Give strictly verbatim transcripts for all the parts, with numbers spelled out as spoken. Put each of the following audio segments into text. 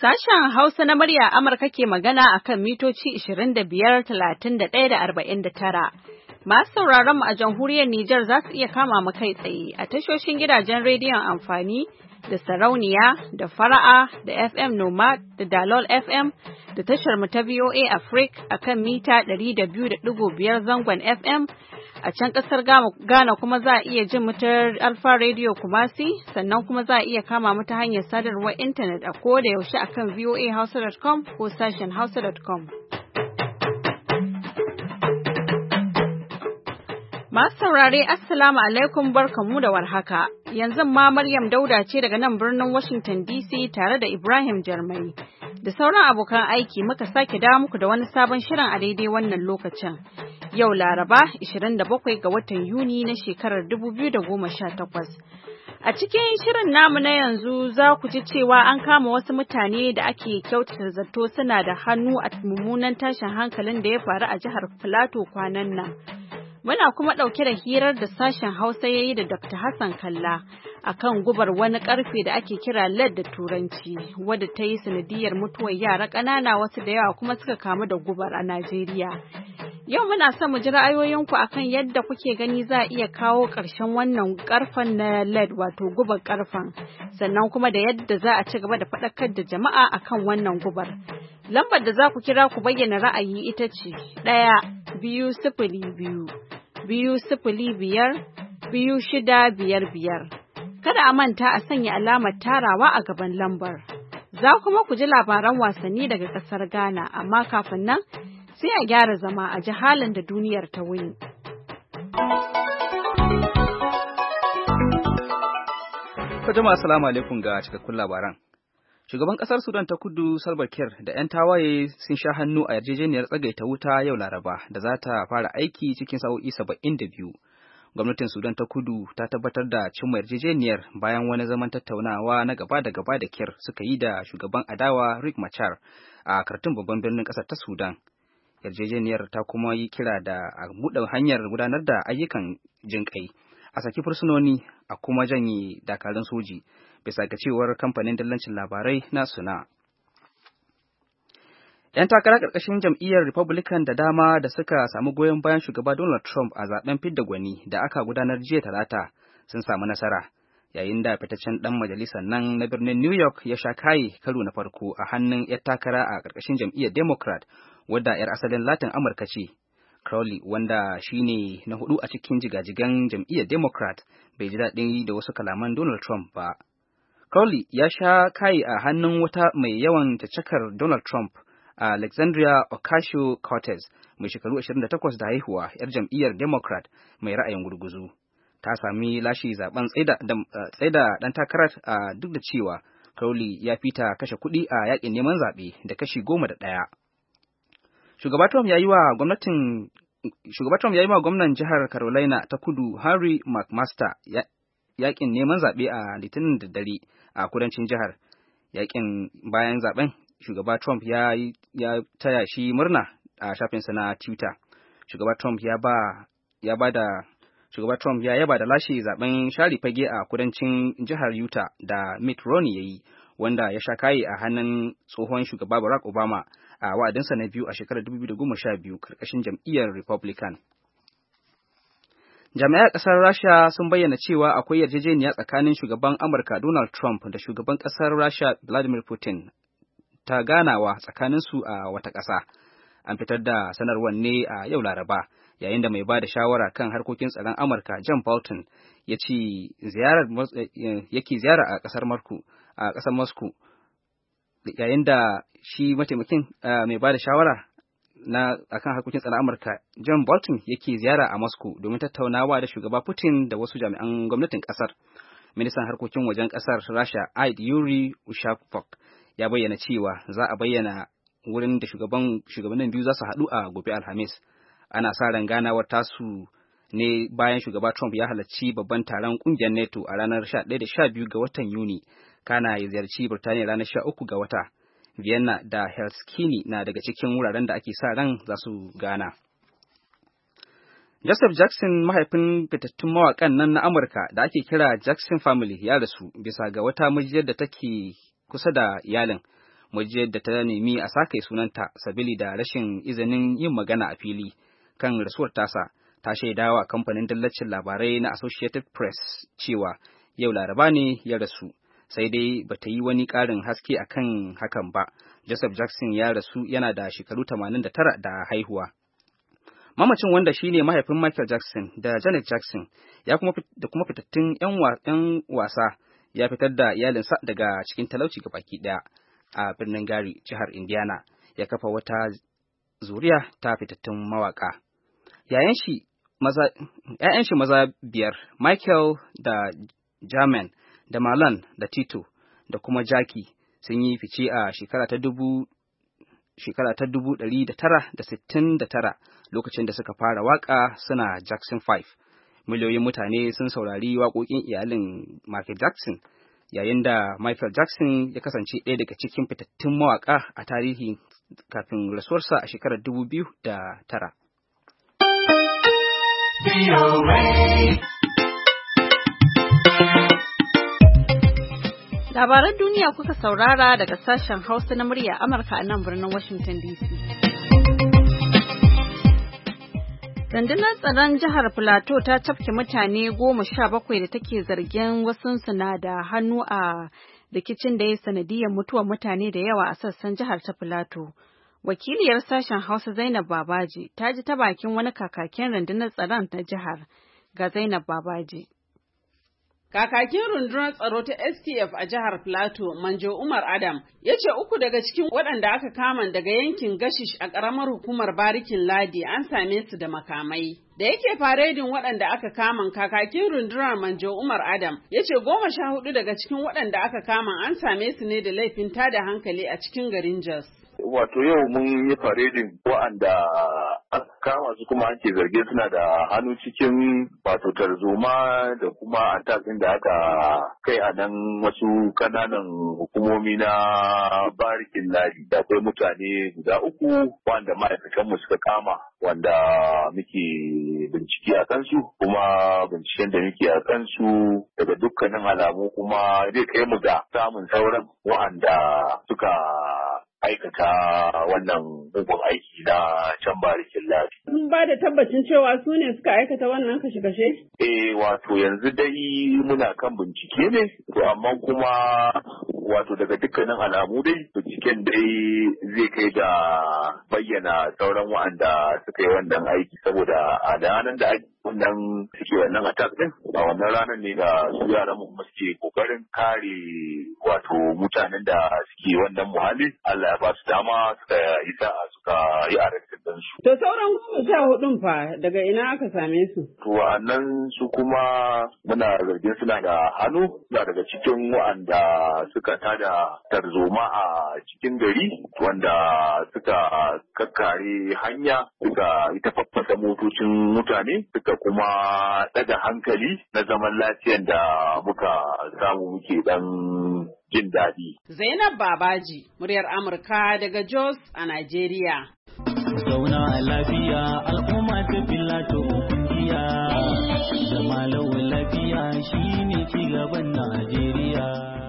Sashen Hausa na murya Amurka ke magana a kan mitoci ishirin da biyar, talatin da ɗaya da arba'in da tara. Masu sauraron mu a jamhuriyar Nijar za su iya kama mu kai tsaye a tashoshin gidajen rediyon amfani da sarauniya da fara'a da F M Noma da Dalol F M da tashar mu ta V O A Africa a kan mita ɗari da biyu da ɗigo biyar zangon F M. A can ƙasar Ghana kuma za a iya jin mu ta Alfa Radio Kumasi, sannan kuma za a iya kama mu ta hanyar sadarwar intanet a koda yaushe a kan voa hausa dot com ko sashen hausa dot com. Masu saurare, Assalamu alaikum, barkanmu da warhaka. Yanzu ma Maryam Dauda ce daga nan birnin Washington D C tare da Ibrahim Jarmai. Da sauran abokan aiki muka sake dawo muku da wani sabon shirin a daidai wannan lokacin. Yau Laraba, ishirin da bakwai ga watan Yuni na shekarar dubu biyu da goma sha takwas. A cikin shirin namu na yanzu za ku ji cewa an kama wasu mutane da ake kyautata zato suna da hannu a mummunan tashin hankalin da ya faru a jihar Filato kwanan nan. Muna kuma ɗauke da hirar da sashen Hausa ya yi da Doctor Hassan Kalla a kan gubar wani ƙarfe da ake kira lead da Turanci, wadda ta yi sanadiyar mutuwar yara ƙanana wasu da yawa kuma suka kamu da gubar a Najeriya. Yau muna son mu ji ra'ayoyinku akan yadda kuke gani za a iya kawo ƙarshen wannan ƙarfen na lead wato gubar ƙarfen, sannan kuma da yadda za a ci gaba da faɗakar da jama'a akan wannan gubar. Lambar da za ku kira ku bayyana ra'ayi ita ce ɗaya biyu sifili biyu biyu sifili biyar biyu shida biyar biyar. Kada a manta a sanya alamar tarawa a gaban lambar. Za kuma ku ji labaran wasanni daga ƙasar Ghana, amma kafin nan sai a gyara zama a ji halin da duniyar ta wuni. Jama'a assalamu alaikum ga cikakkun labaran. Shugaban kasar Sudan ta Kudu Salva Kiir da 'yan tawaye sun sha hannu a yarjejeniyar tsagaita wuta yau Laraba da za ta fara aiki cikin sa'o'i saba'in da biyu. Gwamnatin Sudan ta Kudu ta tabbatar da cimma yarjejeniyar bayan wani zaman tattaunawa na gaba da gaba da Kiir suka yi da shugaban adawa Riek Machar a Khartoum babban birnin kasar ta Sudan. Yarjejeniyar ta kuma yi kira da a buɗe hanyar gudanar da ayyukan jinƙai, a saki fursunoni, a kuma janye dakarun soji, bisa ga cewar kamfanin dillancin labarai na Suna. ‘Yan takara ƙarƙashin jam'iyyar Republican da dama da suka samu goyon bayan shugaba Donald Trump a zaben fidda gwani da aka gudanar jiya Talata sun samu nasara, yayin da fitaccen ɗan majalisar nan na birnin New York ya sha kayi karo na farko a hannun ‘yar takara a ƙarƙashin jam'iyyar Democrat, wadda ‘yar asalin Latin Amurka ce. Crowley, wanda shi ne na hudu a cikin jigajigan jam'iyyar Democrat, bai ji daɗin da wasu kalaman Donald Trump ba. Crowley ya sha kayi a hannun wata mai yawan caccakar Donald Trump, Alexandria Ocasio-Cortez, mai shekaru ashirin da takwas da haihuwa, ‘yar jam'iyyar Democrat mai ra'ayin gurguzu. Ta sami lashe zaben tsaida ɗan takarar a duk da cewa Crowley ya fita kashe kuɗi a yaƙin neman zaɓe da kashi goma da ɗaya. Shugaba Trump ya yi wa gwamnatin Shugaba Trump ya yi wa gwamnan jihar Carolina ta Kudu Henry McMaster yaƙin neman zaɓe a Litinin da dare a kudancin jihar. Yaƙin bayan zaɓen, Shugaba Trump ya ya taya shi murna a shafinsa na Twitter. Shugaba Trump ya ba ya ba da Shugaba Trump ya yaba da lashe zaben share fage a kudancin jihar Utah da Mitt Romney yayi, wanda ya sha kayi a hannun tsohon shugaba Barack Obama a wa'adinsa na biyu a shekarar dubu biyu da goma sha biyu karkashin jam'iyyar Republican. Jami'an ƙasar Rasha sun bayyana cewa akwai yarjejeniya tsakanin shugaban Amurka Donald Trump da shugaban ƙasar Rasha Vladimir Putin ta ganawa tsakaninsu a wata ƙasa. An fitar da sanarwar ne a yau Laraba, yayin da mai ba da shawara kan harkokin tsaron Amurka John Bolton ya ce ziyarar yake ziyara a ƙasar Moscow a ƙasar Moscow, yayin da shi mataimakin mai ba da shawara na akan harkokin tsaron Amurka John Bolton yake ziyara a Moscow domin tattaunawa da shugaba Putin da wasu jami'an gwamnatin ƙasar. Ministan harkokin wajen ƙasar Rasha Aid Yuri Ushakov ya bayyana cewa za a bayyana wurin da shugaban shugabannin biyu za su haɗu a gobe Alhamis. Ana sa ran ganawar tasu ne bayan shugaba Trump ya halarci babban taron ƙungiyar NATO a ranar sha ɗaya da sha biyu ga watan Yuni, kana ya ziyarci Birtaniya ranar sha uku ga wata. Vienna da Helsinki na daga cikin wuraren da ake sa ran za su gana. Joseph Jackson, mahaifin fitattun mawaƙan nan na Amurka da ake kira Jackson Family, ya rasu bisa ga wata majiyar da take kusa da iyalin. mujiyar da ta nemi a sake sunanta sabili da rashin izinin yin magana a fili kan rasuwar tasa ta shaidawa kamfanin dallacin labarai na Associated Press cewa yau Laraba ne ya rasu, sai dai bata yi wani ƙarin haske akan hakan ba. Joseph Jackson ya rasu yana da shekaru tamanin da tara da haihuwa. Mamacin, wanda shine mahaifin Michael Jackson da Janet Jackson, ya kuma da kuma fitattun 'yan wasa, ya fitar da iyalinsa daga cikin talauci gabaki ɗaya a birnin Gary, jihar Indiana, ya kafa wata zuriya ta fitattun mawaka. Yayan shi maza, ‘ya'yan shi maza biyar, Michael da Jermaine da Marlon da Tito da kuma Jackie, sun yi fice a shekara ta dubu shekara ta dubu ɗari da tara da sittin da tara lokacin da suka fara waka suna Jackson five. Miliyoyin mutane sun saurari waƙoƙin iyalin Michael Jackson, yayin da Michael Jackson ya kasance ɗaya daga cikin fitattun mawaƙa a tarihi kafin rasuwarsa a shekarar dubu biyu da tara. Labaran duniya kuka saurara daga sashen Hausa na murya Amurka a nan birnin Washington D C. Rundunar tsaron jihar Filato ta cafke mutane goma sha bakwai da take zargin wasunsu na da hannu a rikicin da ya sanadiyar mutuwar mutane da yawa a sassan jihar ta Filato. Wakiliyar sashen Hausa Zainab Babaji ta ji ta bakin wani kakakin rundunar tsaron ta jihar. Ga Zainab Babaji. Kakakin rundunar tsaro ta S T F a jihar Plateau, Manjo Umar Adam, ya ce uku daga cikin waɗanda aka kama daga yankin Gashish a ƙaramar hukumar Barikin Ladi an same su da makamai. Da yake faredin waɗanda aka kama, kakakin rundunar Manjo Umar Adam ya ce goma sha hudu daga cikin waɗanda aka kama an same su ne da laifin tada hankali a cikin garin Jos. Wato yau mun yi faredin waɗanda aka kama su kuma ake zarge suna da hannu cikin wato tarzoma da kuma atakin da aka kai a nan wasu kananan hukumomi na Barikin Ladi. Da akwai mutane guda uku wanda ma'aikatanmu suka kama wanda muke bincike a kansu, kuma binciken da muke a kansu daga dukkanin alamu kuma zai kai mu ga samun sauran waɗanda suka aikata wannan mugun aiki na can Barikin Ladi. Sun ba da tabbacin cewa su ne suka aikata wannan kashe-kashe? Eh, wato yanzu dai muna kan bincike ne, to amma kuma wato daga dukkanin alamu dai binciken dai zai kai da bayyana sauran wa'anda suka yi wannan aiki, saboda a ranar da ake wannan suke wannan attack din a wannan ranar ne da su yaran mu kuma suke kokarin kare wato mutanen da suke wannan muhalli. Allah ya ba su dama suka yi sa'a suka yi arrestin din su. To sauran goma sha hudun fa daga ina aka same su? To wa'annan su kuma muna zargin suna da hannu, suna daga cikin wa'anda suka tada tarzoma a cikin gari wanda suka kakkare hanya, suka ita faffasa motocin mutane, suka kuma daga hankali na zaman lafiyar da muka samu muke dan jin daɗi. Zainab Babaji, muryar Amurka daga Jos a Najeriya. Zauna a lafiya al'umma ta Filato kungiya, zama lawan lafiya shine cigaban Najeriya.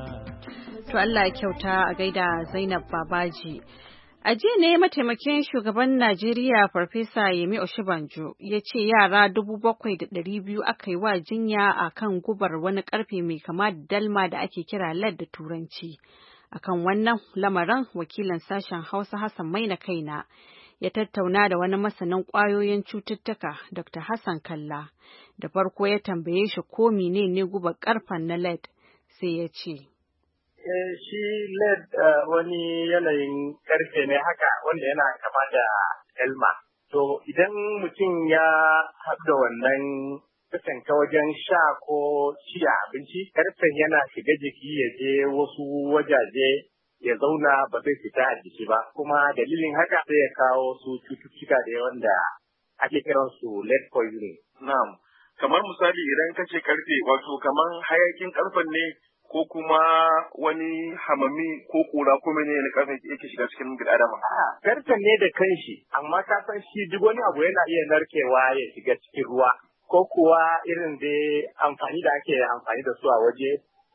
To Allah ya kyauta a gaida Zainab Babaji. A jiya ne mataimakin shugaban Najeriya Farfesa Yemi Oshibanjo ya ce yara dubu bakwai da ɗari biyu aka yi wa jinya a kan gubar wani ƙarfe mai kama da dalma da ake kira lead da Turanci. A kan wannan lamarin wakilin sashen Hausa Hassan Maina Kaina ya tattauna da wani masanin ƙwayoyin cututtuka Doctor Hassan Kalla. Da farko ya tambaye shi ko mene ne gubar ƙarfen na lead, sai ya ce. Eh, shi lead uh, wani yanayin karfe ne haka wanda yana kama da elma. To idan mutum ya haɗu da wannan kasan ta wajen sha ko ci abinci, karfen yana shiga jiki ya je wasu wajaje ya zauna ba zai fita a jiki ba. Kuma dalilin haka sai ya kawo su cututtuka da wanda ake kiransu lead poisoning. Na'am. Kamar misali idan ka ce karfe wato kamar hayakin karfen ne ko kuma wani hamami ko kura ko mene ne karfe yake shiga cikin bil adama? Karfen ne da kanshi, amma ka san shi duk wani abu yana iya narkewa ya shiga cikin ruwa, ko kuwa irin da amfani da ake amfani da su a waje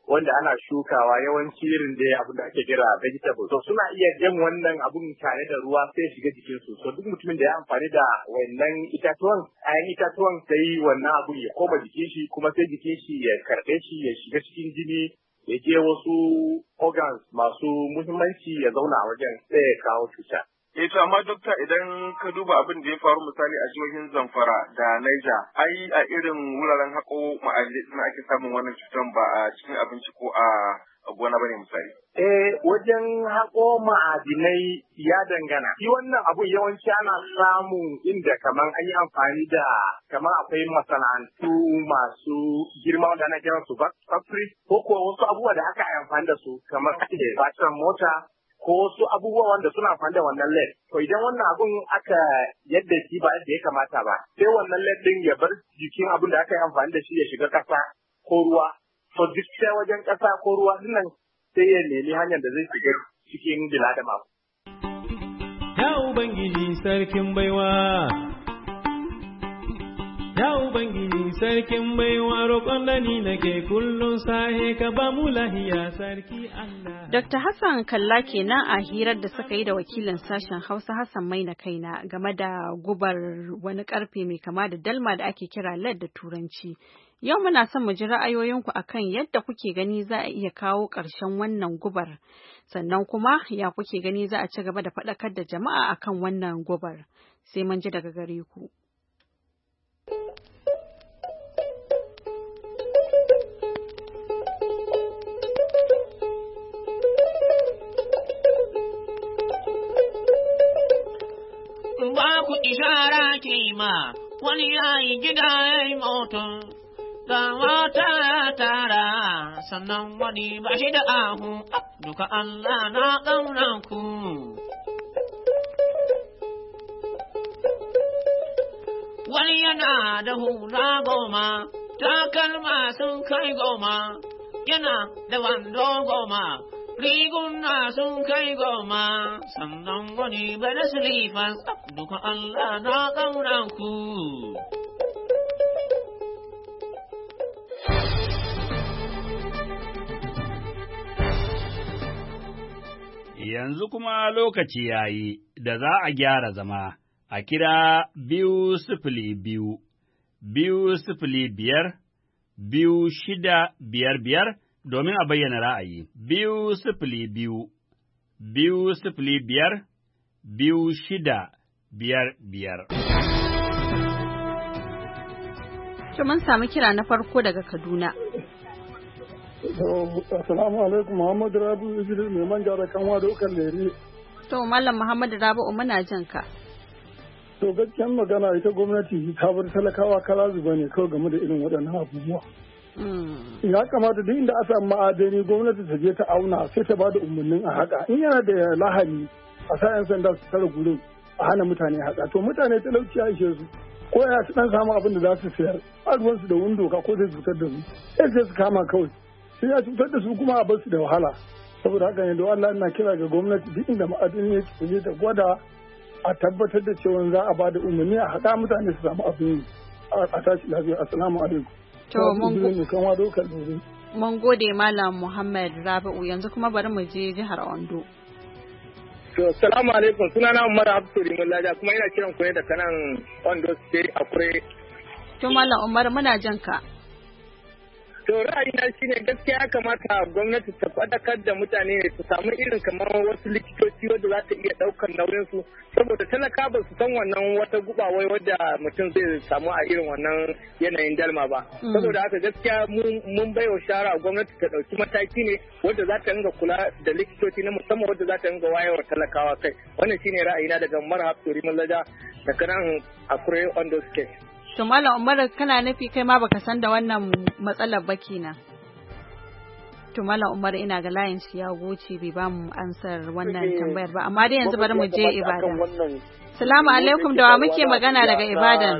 wanda ana shukawa yawanci irin da abin da ake kira vegetable. To suna iya jan wannan abun tare da ruwa sai shiga jikin su. So duk mutumin da ya amfani da wannan itatuwan, ayan itatuwan sai wannan abun ya koma jikin shi kuma sai jikin shi ya karɓe shi ya shiga cikin jini ya je wasu organs masu muhimmanci ya zauna a wajen sai ya kawo cuta. Eh to amma dokta idan ka duba abin da ya faru misali a jihohin Zamfara da Niger, ai a irin wuraren haƙo ma'adinai suna ake samun wannan cutar ba a cikin abinci ko a gona bane misali. Eh wajen haƙo ma'adinai ya dangana. Shi wannan abu yawanci ana samun inda kamar an yi amfani da kamar akwai masana'antu masu girma wanda ana kiran su factory ko kuwa wasu abubuwa da aka yi amfani da su kamar batiran mota ko wasu abubuwa wanda suna amfani da wannan lead. To idan wannan abun aka yadda shi ba yadda ya kamata ba, sai wannan lead din ya bar jikin abun da aka yi amfani da shi ya shiga ƙasa ko ruwa. To duk sai wajen ƙasa ko ruwa dinnan sai ya nemi hanyar da zai shiga cikin biladama. Ya Ubangiji sarkin baiwa. Ya Ubangiji sarkin baiwa roƙon da ni nake kullum sahe ka ba mu lahiya sarki Allah. Dokta Hassan Kalla kenan a hirar da suka yi da wakilin sashen Hausa Hassan Maina Kaina game da gubar wani karfe mai kama da dalma da ake kira lead da turanci. Yau muna son mu ji ra'ayoyinku akan yadda kuke gani za a iya kawo ƙarshen wannan gubar. Sannan kuma ya kuke gani za a ci gaba da faɗakar da jama'a akan wannan gubar. Sai mun ji daga gare ku. Ba ku ishara ke ma wani yayi gida ya yi motar, ga mata ya tara, sannan wani ba shi da ahu, duka Allah na ƙaunan ku. Wani yana da hula goma, takalma sun kai goma, yana da wando goma. Riguna sun kai goma, sannan wani bada silifan duka Allah na ƙaunan ku. Yanzu kuma lokaci ya yi da za a gyara zama a kira biyu sifili biyu, biyu sifili biyar, biyu shida biyar biyar. Domin a bayyana ra'ayi, biyu sifili biyu, biyu sifili biyar, biyu shida biyar biyar. To mun samu kira na farko daga Kaduna. Assalamu alaikum, Muhammadu Rabi'u Idris mai manja da kanwa da ukan lere. To Mallam Muhammadu Rabi'u muna jin ka. To gaskiyar magana ita gwamnati ta bar talakawa kala zuba ne kawai game da irin waɗannan abubuwa. Ya kamata duk inda aka ma'adani gwamnati ta je ta auna sai ta bada umarnin a haka. In yana da lahani a sa 'yan sanda su tara gurin a hana mutane haka. To mutane talauci ya ishe su. Ko ya su dan samu abin da za su sayar. Arzuwansu da windo ka ko zai cutar da su. Sai sai su kama kawai. Sai ya cutar da su kuma a bar su da wahala. Saboda haka ne don Allah ina kira ga gwamnati duk inda ma'adani yake ta je ta gwada a tabbatar da cewa za a bada umarni a haɗa mutane su samu abin a tashi lafiya. Assalamu alaikum. To mun gode Malam Muhammad Rabi'u, yanzu kuma bari mu je jihar Ondo. To assalamu alaikum, sunana Umar Abdul Mullaja kuma ina kiran ku ne da kanan Ondo State Akure. To Malam Umar muna jan ka. To ra'ayina shine gaskiya ya kamata gwamnati ta faɗakar da mutane su samu irin kamar wasu likitoci wadda za ta iya ɗaukar nauyin su saboda talaka ba su san wannan wata gubawai wadda mutum zai samu a irin wannan yanayin dalma ba. Saboda haka gaskiya mun baiwa shara gwamnati ta ɗauki mataki ne wadda za ta ringa kula da likitoci na musamman wadda za ta ringa wayarwa talakawa kai. Wannan shine ra'ayina daga Marhab Tori Mallaja da kanan Akure Ondo State. To Malam Umar kana nufi kai ma baka san da wannan matsalar ba kenan. To Malam Umar ina ga layin shi ya goce bai ba mu ansar wannan tambayar ba amma dai yanzu bari mu je Ibadan. Assalamu alaikum, da wa muke magana daga Ibadan?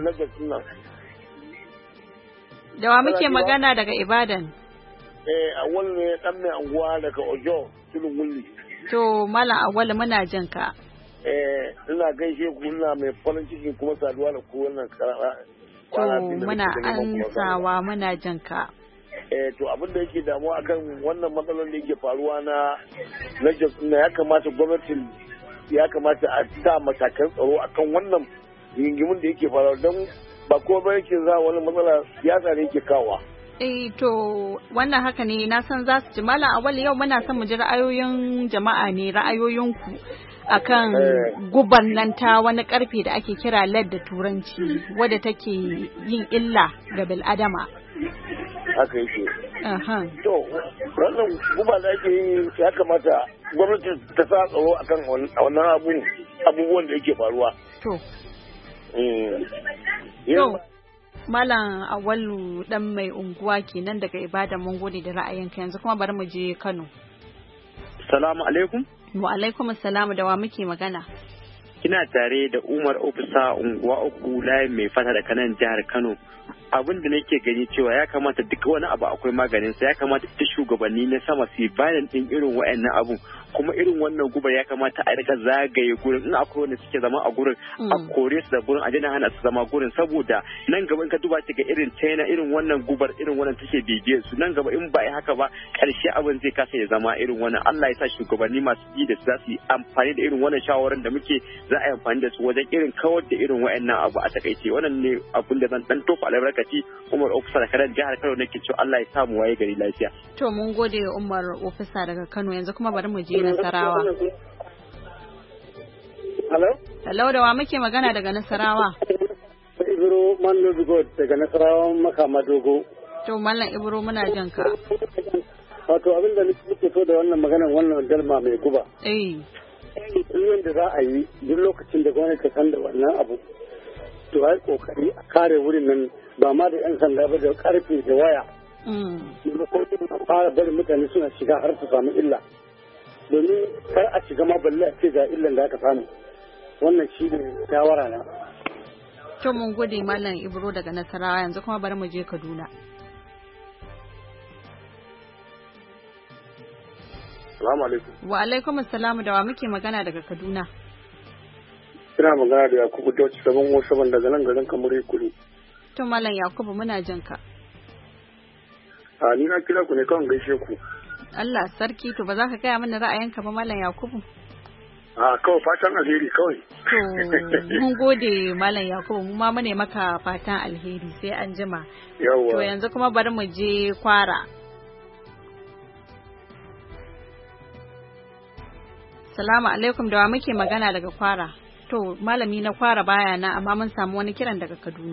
Da wa muke magana daga Ibadan? Eh Awwal ne dan mai anguwa daga Ojo, Tulun Wulli. To Malam Awwal muna jin ka. Eh ina gaishe ku, ina mai farin ciki kuma saduwa da ku wannan To muna ansawa muna jin ka. eh to abin da yake damuwa akan wannan matsalar da yake faruwa na na ya kamata gwamnati ya kamata a sa matakan tsaro akan wannan gingimin da yake faruwa don ba kowa ba yake za wani matsala siyasa ne yake kawowa. Eh to wannan haka ne na san za su ji Malam Awal yau muna son mu ji ra'ayoyin jama'a ne ra'ayoyinku akan gubar nan ta wani karfe da ake kira lead da turanci wadda take yin illa ga bil'adama. Haka yake. To wannan guba da ake yi ya kamata gwamnati ta sa tsaro akan wannan abubuwan da yake faruwa. To. Yau. Malam Awalu dan mai unguwa kenan daga Ibadan mun gode da ra'ayinka yanzu kuma bari mu je Kano. Salamu alaikum. Wa alaikum assalamu da wa muke magana. Kina tare da Umar Ofisa unguwa uku layin mai fata da kanan jihar Kano. Abin da nake gani cewa ya kamata duk wani abu akwai maganin sa ya kamata ta shugabanni na sama su bayan din irin wayannan abun kuma irin wannan gubar ya kamata a rika zagaye gurin in akwai wanda suke zama a gurin a kore su da gurin a jina hana su zama gurin saboda nan gaba in ka duba ta ga irin China irin wannan gubar irin wannan take bibiyar su nan gaba in ba yi haka ba karshe abin zai kasa ya zama irin wannan Allah ya sa shugabanni masu yi da su za su yi amfani da irin wannan shawaran da muke za a yi amfani da su wajen irin kawar da irin wayannan abu a takaice wannan ne abin da zan dan tofa albarka Umar Ofisa daga kanan jihar Kano nake cewa Allah ya samu waye gari lafiya. To mun gode Umar Ofisa daga Kano yanzu kuma bari mu je Nasarawa. Hello? Hello da wa muke magana daga Nasarawa? Ibro Manu Bigot daga Nasarawa Makama Dogo. To Mallam Ibro muna jin ka. Wato abin da nake so da wannan maganar wannan dalma mai guba. Eh. Duk da za a yi duk lokacin da gwamnati ta san da wannan abu. To ai kokari a kare wurin nan ba ma da yan sanda ba da karfe da waya. Fara bari mutane suna shiga har su samu illa. Domin kar a shiga ma balle a ce ga illan da aka samu. Wannan shi ne shawara na. To mun gode Mallam Ibro daga Nasarawa yanzu kuma bari mu je Kaduna. Assalamu alaikum. Wa alaikum assalam da wa muke magana daga Kaduna. Ina magana da Yakubu Dauci gaban wasu ban daga nan garin Kamure Kuri. To Mallam Yakubu muna jin ka. A ni na kira ku ne kawai gaishe ku. Allah sarki to ba za ka gaya mana ra'ayinka ba Mallam Yakubu. A kawai fatan alheri kawai. To mun gode Mallam Yakubu mu ma mune maka fatan alheri sai an jima. Yawwa. To yanzu kuma bari mu je Kwara. Salamu alaikum da wa muke magana daga Kwara. To malami na Kwara baya na amma mun samu wani kiran daga Kaduna.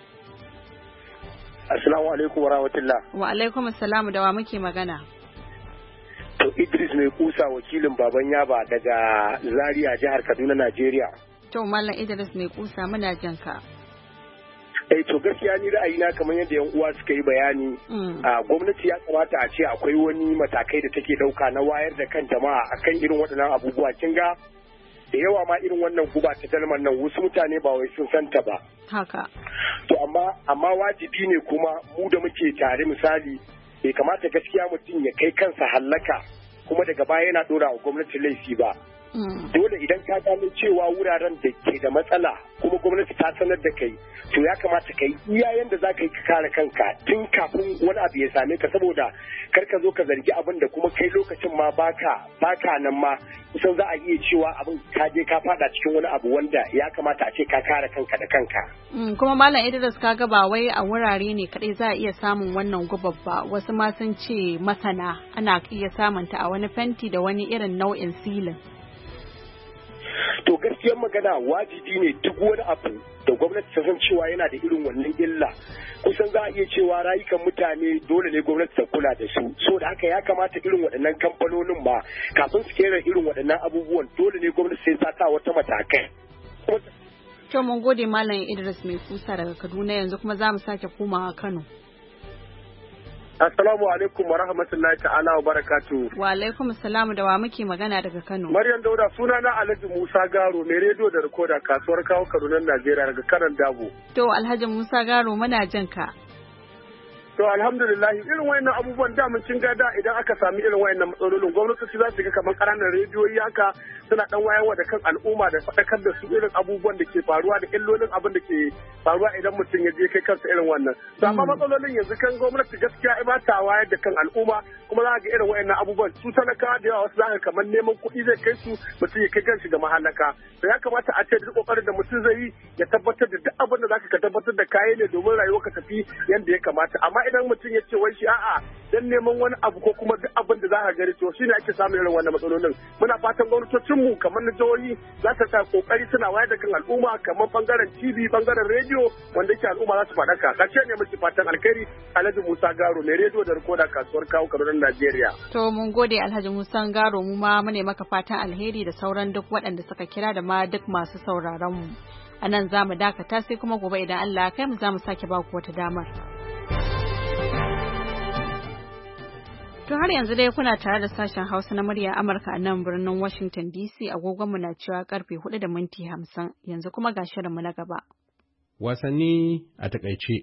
Assalamu alaikum wa rahmatullah. Wa alaikum assalam da wa muke magana. To Idris mai kusa wakilin baban yaba daga Zaria jihar Kaduna Najeriya. To Mallam Idris mai kusa muna jin ka. Eh to gaskiya ni ra'ayina kamar yadda yan uwa suka yi bayani a gwamnati ya kamata a ce akwai wani matakai da take dauka na wayar da kan jama'a akan irin waɗannan abubuwa kin ga da yawa ma irin wannan guba ta dalman nan wasu mutane ba wai sun santa ba. Haka. To amma amma wajibi ne kuma mu da muke tare misali bai kamata gaskiya mutum ya kai kansa hallaka kuma daga baya yana dora wa gwamnati laifi ba. Dole idan ka gano cewa wuraren da ke da matsala kuma gwamnati ta sanar da kai to ya kamata ka yi iya yanda za ka yi ka kare kanka tun kafin wani abu ya same ka saboda kar ka zo ka zargi abin da kuma kai lokacin ma baka baka nan ma kusan za a iya cewa abin ka je ka fada cikin wani abu wanda ya kamata a ce ka kare kanka da kanka. Kuma Mallam Idris kaga ba wai a wurare ne kadai za a iya samun wannan gubar ba wasu ma sun ce masana ana iya samunta a wani fenti da wani irin nau'in silin. To gaskiyar magana wajibi ne duk wani abu da gwamnati ta san cewa yana da irin wannan illa kusan za a iya cewa rayukan mutane dole ne gwamnati ta kula da su so da haka ya kamata irin waɗannan kamfanonin ma kafin su kera irin waɗannan abubuwan dole ne gwamnati sai ta sa wata matakai. To mun gode Mallam Idris mai kusa daga Kaduna yanzu kuma za mu sake komawa Kano. Assalamu alaikum wa rahmatullahi ta'ala wa barakatu. Wa alaikum assalamu da wa muke magana daga Kano. Maryam Dauda suna na Alhaji Musa Garo mai rediyo da rikoda kasuwar kawo Kaduna Najeriya daga kanan Dabo. To Alhaji Musa Garo muna jin ka. To alhamdulillah irin wayannan abubuwan da mun cin gada idan aka sami irin wayannan matsalolin gwamnati za su ga kamar ƙananan rediyoyi haka suna dan wayarwa da kan al'umma da faɗakar da su irin abubuwan da ke faruwa da illolin abin da ke faruwa idan mutum ya je kai kansa irin wannan. To amma matsalolin yanzu kan gwamnati gaskiya ba ta wayar da kan al'umma kuma za ga irin wayannan abubuwan su talakawa da yawa wasu za ka kamar neman kuɗi zai kai su mutum ya kai kanshi ga mahallaka. To ya kamata a ce duk kokarin da mutum zai yi ya tabbatar da duk abin da zaka ka tabbatar da kayi ne domin rayuwa ka tafi yanda ya kamata. Amma idan mutum ya ce wai shi a'a dan neman wani abu ko kuma duk abin da za ka gari to shine ake samun irin wannan matsalolin. Muna fatan gwamnatocin mu kamar na jihohi za ta sa kokari suna wayar da kan al'umma kamar bangaren T V bangaren rediyo wanda yake al'umma za su faɗaka. Kace ne muke fatan alkhairi Alhaji Musa Garo mai rediyo da rikoda kasuwar kawo Kaduna Najeriya. To mun gode Alhaji Musa Garo mu ma mune maka fatan alheri da sauran duk waɗanda suka kira da ma duk masu sauraron mu. A nan za mu dakata sai kuma gobe idan Allah ya kai mu za mu sake ba ku wata damar. To har yanzu dai kuna tare da sashen Hausa na murya Amurka a nan birnin Washington D C agogonmu na cewa karfe hudu da minti hamsin yanzu kuma ga shirinmu na gaba. Wasanni a takaice.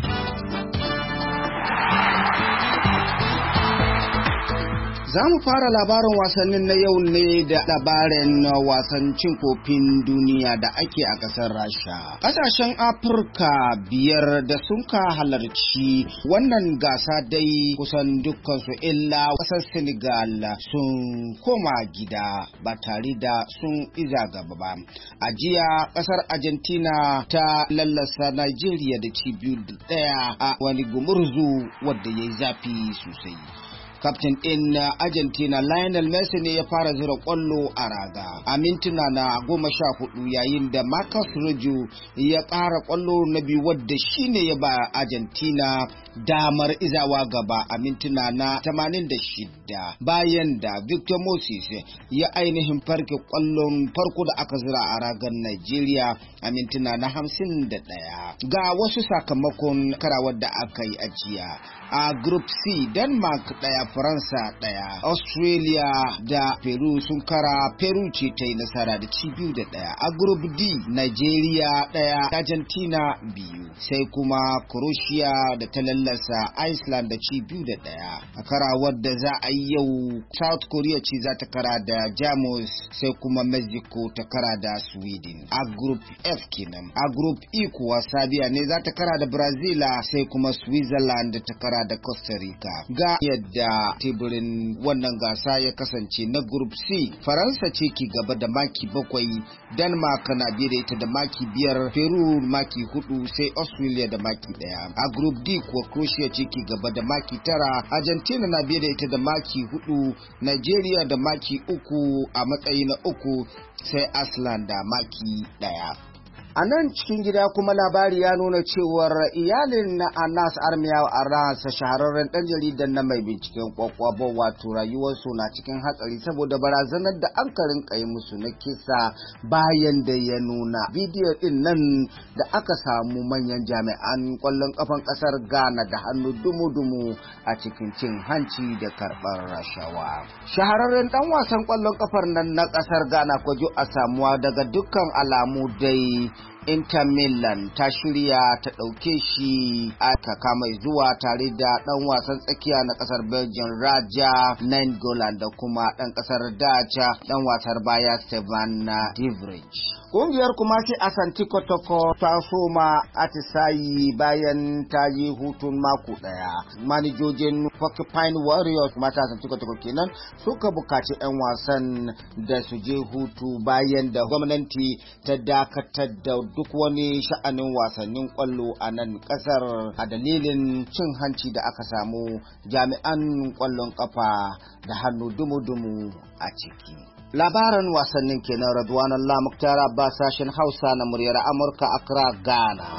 Za mu fara labarin wasannin na yau ne da labarin wasan cin kofin duniya da ake a ƙasar Rasha. Ƙasashen Afirka biyar da sun ka halarci wannan gasa dai kusan dukkansu illa ƙasar Senegal sun koma gida ba tare da sun iza gaba ba. A jiya ƙasar Argentina ta lallasa Nigeria da ci biyu da ɗaya a wani gumurzu wadda ya yi zafi sosai. Kaftin ɗin Argentina Lionel Messi ne ya fara zura ƙwallo a raga a mintuna na goma sha hudu yayin da Marcus Rojo ya ƙara ƙwallo na biyu wadda shi ne ya ba Argentina damar izawa gaba a mintuna na tamanin da shida bayan da Victor Moses ya ainihin farke ƙwallon farko da aka zura a ragar Nigeria a mintuna na hamsin da ɗaya. Ga wasu sakamakon karawar da aka yi a jiya. A Group C, Denmark ɗaya, Faransa ɗaya, Australia da Peru sun kara, Peru ce ta yi nasara da ci biyu da ɗaya. A Group D, Nigeria ɗaya, Argentina biyu, sai kuma Croatia da ta lallasa Iceland da ci biyu da ɗaya. A karawar da za a yi yau, South Korea ce za ta kara da Jamus, sai kuma Mexico ta kara da Sweden. A Group F kenan. A Group E kuwa Serbia ne za ta kara da Brazil, sai kuma Switzerland ta kara da Costa Rica. Ga yadda teburin wannan gasa ya kasance na Group C, Faransa ce ke gaba da maki bakwai, Denmark na biye da ita da maki biyar, Peru maki hudu, sai Australia da maki daya. A Group D kuwa Croatia ce ke gaba da maki tara, Argentina na biye da ita da maki hudu, Nigeria da maki uku a matsayi na uku, sai Iceland da maki daya. A nan cikin gida kuma labari ya nuna cewar iyalin na Anas Armiya Aras shahararren dan jaridan na mai binciken kwakwabo wato rayuwarsu na cikin hatsari saboda barazanar da an karin kai musu na kisa bayan da ya nuna bidiyo din nan da aka samu manyan jami'an kwallon kafan kasar Ghana da hannu dumu-dumu a cikin cin hanci da karɓar rashawa. Shahararren dan wasan kwallon kafar nan na kasar Ghana Kwajo Asamoah daga dukkan alamu dai Inter Milan ta shirya ta ɗauke shi a kaka mai zuwa tare da ɗan wasan tsakiya na ƙasar Belgium Raja Nainggolan da kuma ɗan ƙasar Dacha ɗan wasar baya Stevan Divrich. Ƙungiyar kuma ce Asante Kotoko ta soma atisayi bayan ta yi hutun mako ɗaya. Manijojin Porcupine Warriors mata Asante Kotoko kenan suka bukaci 'yan wasan da su je hutu bayan da gwamnati ta dakatar da duk wani sha'anin wasannin kwallo a nan kasar a dalilin cin hanci da aka samu jami'an kwallon kafa da hannu dumu-dumu a ciki. Labaran wasannin kenan Radwan Allah Muktar Abbas sashen Hausa na muryar Amurka Accra, Ghana.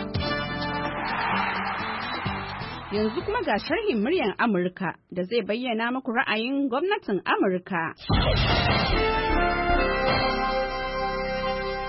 Yanzu kuma ga sharhin muryar Amurka da zai bayyana muku ra'ayin gwamnatin Amurka.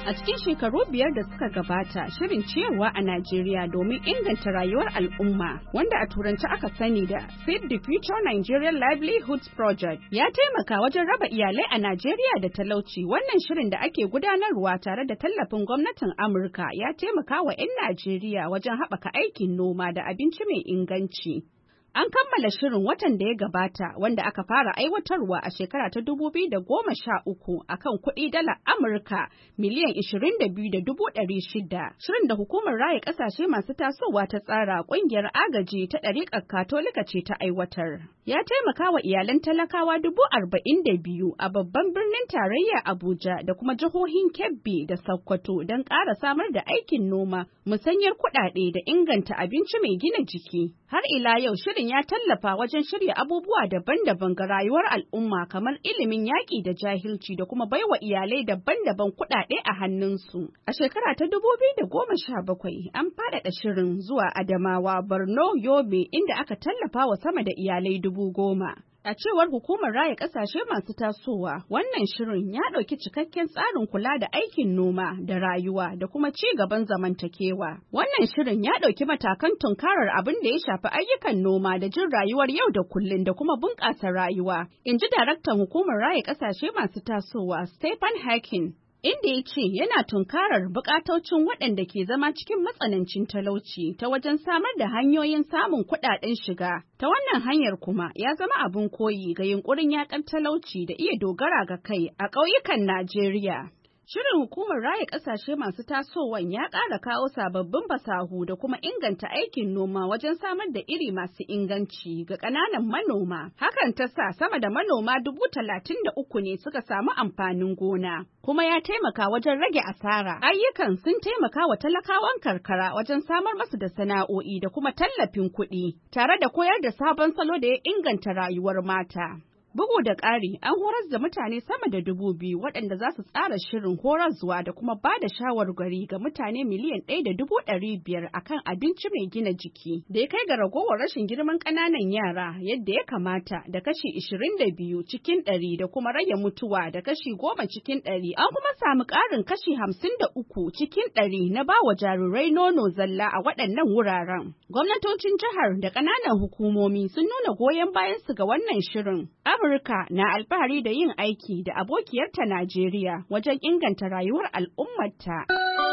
A cikin shekaru biyar da suka gabata, shirin ciyarwa a Najeriya domin inganta rayuwar al'umma, wanda a turanci aka sani da Feed the Future Nigerian Livelihoods Project, ya taimaka wajen raba iyalai a Najeriya da talauci. Wannan shirin da ake gudanarwa tare da tallafin gwamnatin Amurka ya taimaka wa 'yan Najeriya wajen haɓaka aikin noma da abinci mai inganci. An kammala shirin watan da ya gabata wanda aka fara aiwatarwa a shekara ta dubu biyu da goma sha uku akan kuɗi dala Amurka miliyan ishirin da biyu da dubu ɗari shida. Shirin da hukumar raya ƙasashe masu tasowa ta tsara ƙungiyar agaji ta ɗariƙar Katolika ce ta aiwatar. Ya taimaka wa iyalan talakawa dubu arba'in da biyu a babban birnin tarayya Abuja da kuma jihohin Kebbi da Sokoto don ƙara samar da aikin noma, musanyar kuɗaɗe da inganta abinci mai gina jiki. Har ila yau shirin ya tallafa wajen shirya abubuwa daban-daban ga rayuwar al'umma kamar ilimin yaƙi da jahilci da kuma baiwa iyalai daban-daban kuɗaɗe a hannunsu. A shekara ta dubu biyu da goma sha bakwai an faɗaɗa shirin zuwa Adamawa, Borno, Yobe inda aka tallafa wa sama da iyalai dubu goma. A cewar hukumar raya ƙasashe masu tasowa, wannan shirin ya ɗauki cikakken tsarin kula da aikin noma da rayuwa da kuma ci gaban zamantakewa. Wannan shirin ya ɗauki matakan tunkarar abin da ya shafi ayyukan noma da jin rayuwar yau da kullum da kuma bunƙasa rayuwa, in ji daraktan hukumar raya ƙasashe masu tasowa, Stephen Hawking. Inda ya ce yana tunkarar bukatocin waɗanda ke zama cikin matsanancin talauci ta wajen samar da hanyoyin samun kuɗaɗen shiga. Ta wannan hanyar kuma ya zama abin koyi ga yunkurin yaƙar talauci da iya dogara ga kai a ƙauyukan Najeriya. Shirin hukumar raya ƙasashe masu tasowan ya ƙara kawo sababbin fasahu da kuma inganta aikin noma wajen samar da iri masu inganci ga ƙananan manoma. Hakan ta sa sama da manoma dubu talatin da uku ne suka samu amfanin gona, kuma ya taimaka wajen rage asara. Ayyukan sun taimaka wa talakawan karkara wajen samar masu da sana'o'i da kuma tallafin kuɗi, tare da koyar da sabon salo da ya inganta rayuwar mata. Bugu da ƙari, an horas da mutane sama da dubu biyu waɗanda za su tsara shirin horaswa da kuma ba da shawarwari ga mutane miliyan ɗaya da dubu ɗari biyar akan abinci mai gina jiki da ya kai ga ragowar rashin girman ƙananan yara yadda ya kamata da kashi ishirin da biyu cikin ɗari da kuma rage mutuwa da kashi goma cikin ɗari. An kuma samu ƙarin kashi hamsin da uku cikin ɗari na ba wa jarirai nono zalla a waɗannan wuraren. Gwamnatocin jihar da ƙananan hukumomi sun nuna goyon bayansu ga wannan shirin. Amurka na alfahari da yin aiki da abokiyarta Najeriya wajen inganta rayuwar al'ummarta.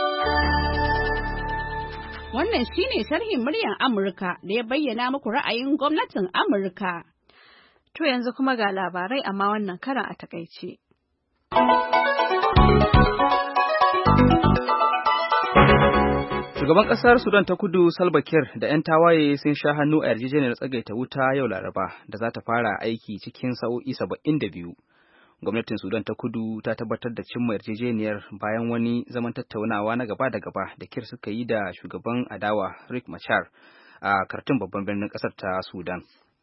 Wannan shine sharhin muryar Amurka da ya bayyana muku ra'ayin gwamnatin Amurka. To yanzu kuma ga labarai amma wannan karan a takaice. Shugaban ƙasar Sudan ta Kudu Salva Kiir da 'yan tawaye sun sha hannu a yarjejeniyar tsagaita wuta yau Laraba da za ta fara aiki cikin sa'o'i saba'in da biyu. Gwamnatin Sudan ta Kudu ta tabbatar da cimma yarjejeniyar bayan wani zaman tattaunawa na gaba da gaba da Kiir suka yi da shugaban adawa Riek Machar a Khartoum babban birnin ƙasar ta Sudan.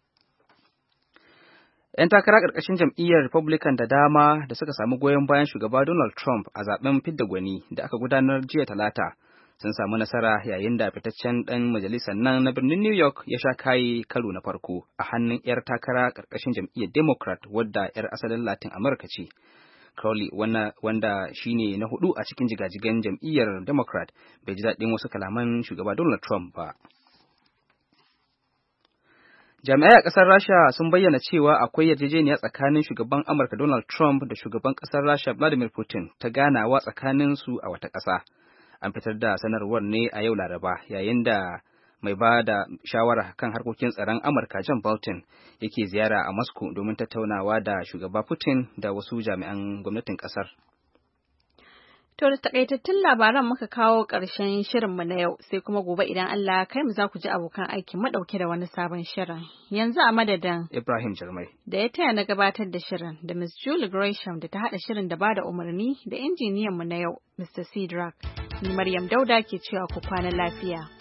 'Yan takara ƙarƙashin jam'iyyar Republican da dama da suka samu goyon bayan shugaba Donald Trump a zaben fidda gwani da aka gudanar jiya Talata sun samu nasara yayin da fitaccen ɗan majalisar nan na birnin New York ya sha kayi karo na farko a hannun 'yar takara ƙarƙashin jam'iyyar Democrat wadda 'yar asalin Latin Amurka ce. Crowley wanda shine na hudu a cikin jigajigan jam'iyyar Democrat bai ji daɗin wasu kalaman shugaba Donald Trump ba. Jami'ai a ƙasar Rasha sun bayyana cewa akwai yarjejeniya tsakanin shugaban Amurka Donald Trump da shugaban ƙasar Rasha Vladimir Putin ta ganawa tsakaninsu a wata ƙasa. An fitar da sanarwar ne a yau Laraba yayin da mai ba da shawara kan harkokin tsaron Amurka John Bolton yake ziyara a Moscow domin tattaunawa da shugaba Putin da wasu jami'an gwamnatin ƙasar. To da takaitattun labaran muka kawo ƙarshen shirinmu na yau, sai kuma gobe idan Allah kai mu za ku ji abokan aikin mu ɗauke da wani sabon shirin. Yanzu a madadin Ibrahim Jarmai da ya taya na gabatar da shirin da Miss Julie Gresham da ta haɗa shirin da bada umarni da injiniyan mu na yau Mister Cedric. Ni Maryam Dauda ke cewa ku kwana lafiya.